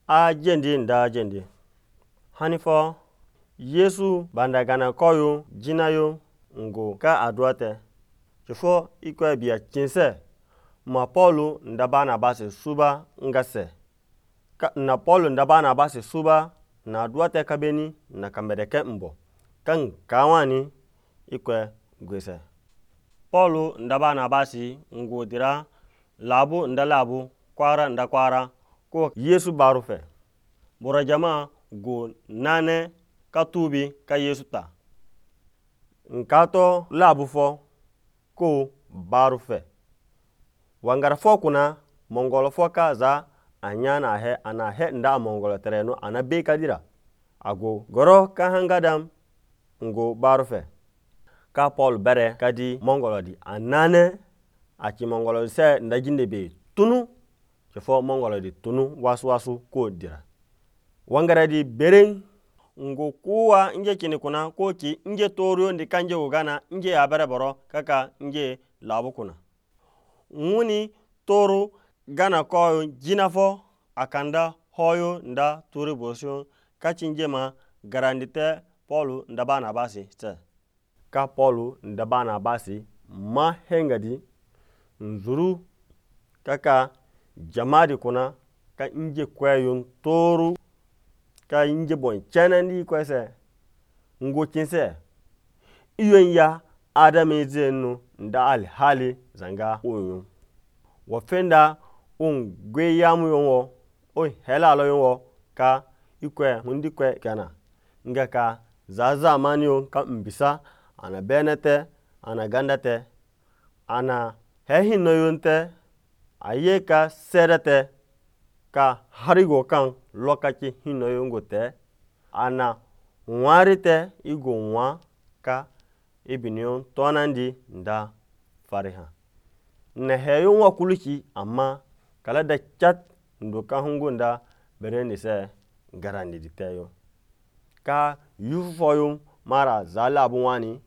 a jendi nda jendi. Hanifo Yesu banda gana koyo jinayo ngo ka addu'a te. Chifo ikwe biya chinse ma Paulu nda Barnabas suba nga se. Na Paulu nda Barnabas suba na addu'a te kabeni na kamedeke mbo kan kawani ikwe gwese. Paulu nda Barnabas ngo dira labu nda labu kwara nda kwara ko Yesu baru fe. Bura jama'a go nane ka tubi ka Yesu ta. Nkato labu fo ko baru fe. Wangara fo kuna mongolo fo ka za anya ana he nda mongolo tereno ana be kadira. Ago goro ka hangadam ngo baru fe. Ka Paul bere kadi mongolo di anane aki mongolo se nda jinde be tunu chifo mongolo di tunu wasu ko dira. Wangara di bereng ngo kuwa nge kini kuna ko ki nge toru ndi kanje ugana nge ya bere boro kaka nge labu kuna. Nguni toru gana koyo jina fo akanda hoyo nda turi bosyo kachi nge ma garandi te Paulu nda Barnabas te. Ka Paulu nda Barnabas ma hengadi nzuru kaka jamadi kuna ka nge kweyo toru ka nge bon chenandi kwese ngo chinse iyon ya adame zenu nda alhali zanga unyu. Wafenda gwe yamu yonwo helalo yonwo ka ikwe hundi kwe kana nga ka za maniyo ka mbisa ana benete ana gandate ana hehino yonte ayeka sedate ka harigo kan lokaci hino yongo te ana nwarite igo nwa ka ibiniyon tonandi nda fariha. Nehe nwa kuluki amma kala da chat ndo ka hungu nda bereni se garandi diteyo. Ka yufoyum mara za labu wani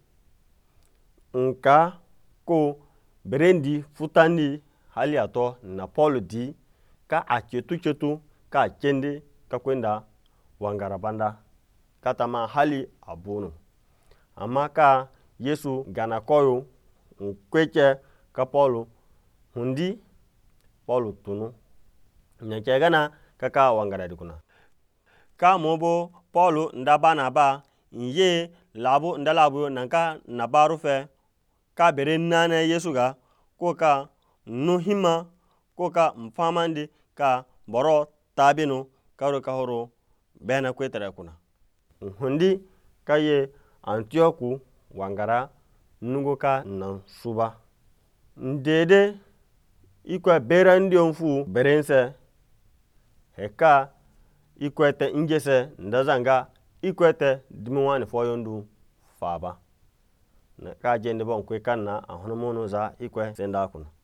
nka ko berendi futandi hali ato na Paulu di ka a chetu ka chendi ka kwenda wangara banda katama hali abunu. Amma ka Yesu gana koyo nkweche ka Paulu hundi Paulu tunu nyake gana kaka wangara di kuna. Ka mobo Paulu nda Barnaba nye labu nda labu nanka na baru fe ka bere nane Yesu ga ko ka nu himma ko ka mfamandi ka boro tabinu karo ka horo bena kwetere kuna. Hundi ka ye Antioku wangara nugo ka nan suba. Ndede ikwe bera ndi onfu berense heka ikwete ngese nda zanga ikwete dimi wani foyondu faba. Ka jende bon kwe kanna ahono mono za ikwe senda kuna.